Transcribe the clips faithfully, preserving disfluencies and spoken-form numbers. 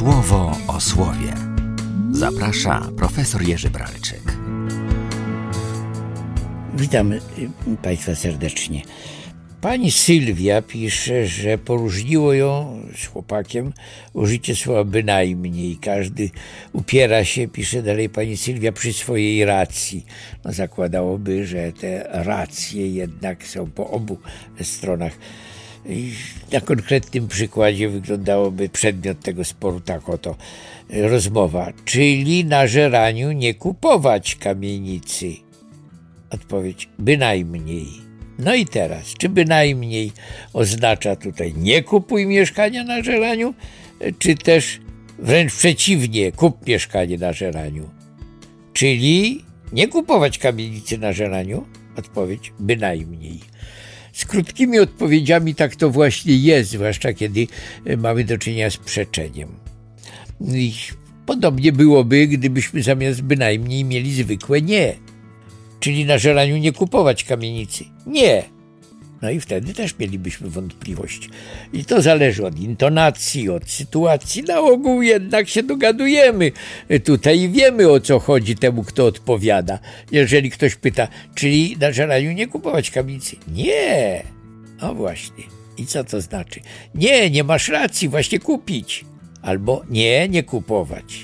Słowo o słowie. Zaprasza profesor Jerzy Bralczyk. Witam Państwa serdecznie. Pani Sylwia pisze, że poróżniło ją z chłopakiem użycie słowa bynajmniej. Każdy upiera się, pisze dalej pani Sylwia, przy swojej racji. No, zakładałoby, że te racje jednak są po obu stronach. I na konkretnym przykładzie wyglądałoby przedmiot tego sporu tak oto. Rozmowa. Czyli na żeraniu nie kupować kamienicy? Odpowiedź: bynajmniej. No i teraz, czy bynajmniej oznacza tutaj nie kupuj mieszkania na żeraniu, czy też wręcz przeciwnie, kup mieszkanie na żeraniu? Czyli nie kupować kamienicy na żeraniu? Odpowiedź: bynajmniej. Z krótkimi odpowiedziami tak to właśnie jest, zwłaszcza kiedy mamy do czynienia z przeczeniem. I podobnie byłoby, gdybyśmy zamiast bynajmniej mieli zwykłe nie. Czyli na żeraniu nie kupować kamienicy. Nie. No i wtedy też mielibyśmy wątpliwości. I to zależy od intonacji, od sytuacji. Na ogół jednak się dogadujemy. Tutaj wiemy, o co chodzi temu, kto odpowiada. Jeżeli ktoś pyta, czyli na żeraniu nie kupować kamienicy? Nie. No właśnie. I co to znaczy? Nie, nie masz racji, właśnie kupić. Albo nie, nie kupować.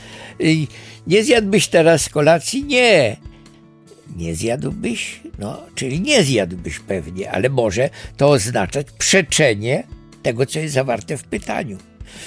Nie zjadłbyś teraz kolacji? Nie. Nie zjadłbyś? No, czyli nie zjadłbyś pewnie, ale może to oznaczać przeczenie tego, co jest zawarte w pytaniu.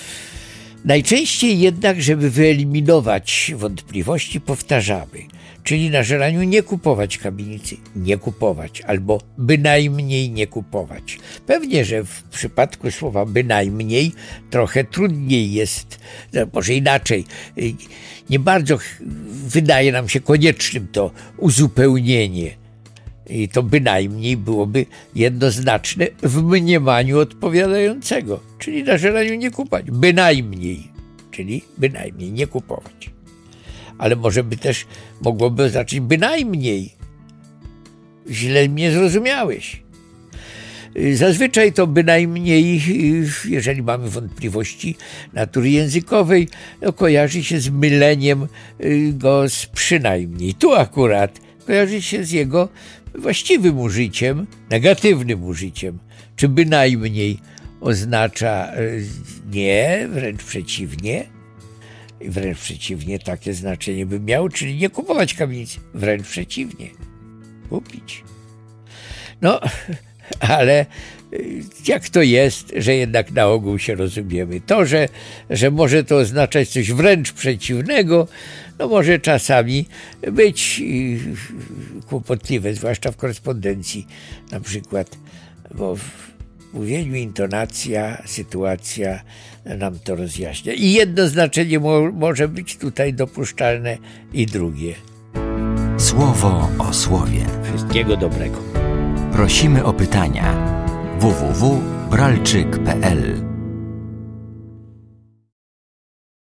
Najczęściej jednak, żeby wyeliminować wątpliwości, powtarzamy. Czyli na żeraniu nie kupować kamienicy, nie kupować, albo bynajmniej nie kupować. Pewnie, że w przypadku słowa bynajmniej trochę trudniej jest, może inaczej. Nie bardzo wydaje nam się koniecznym to uzupełnienie. I to bynajmniej byłoby jednoznaczne w mniemaniu odpowiadającego. Czyli na żeraniu nie kupować. Bynajmniej. Czyli bynajmniej nie kupować. Ale może by też mogłoby oznaczać bynajmniej. Źle mnie zrozumiałeś. Zazwyczaj to bynajmniej, jeżeli mamy wątpliwości natury językowej, no kojarzy się z myleniem go z przynajmniej. Tu akurat kojarzy się z jego właściwym użyciem, negatywnym użyciem. Czy bynajmniej oznacza nie, wręcz przeciwnie. Wręcz przeciwnie, takie znaczenie by miał, czyli nie kupować kamienicy. Wręcz przeciwnie, kupić. No, ale jak to jest, że jednak na ogół się rozumiemy? To, że, że może to oznaczać coś wręcz przeciwnego, no może czasami być kłopotliwe, zwłaszcza w korespondencji na przykład, bo w mówieniu intonacja, sytuacja nam to rozjaśnia. I jedno znaczenie mo- może być tutaj dopuszczalne i drugie. Słowo o słowie. Wszystkiego dobrego. Prosimy o pytania. w w w kropka bralczyk kropka p l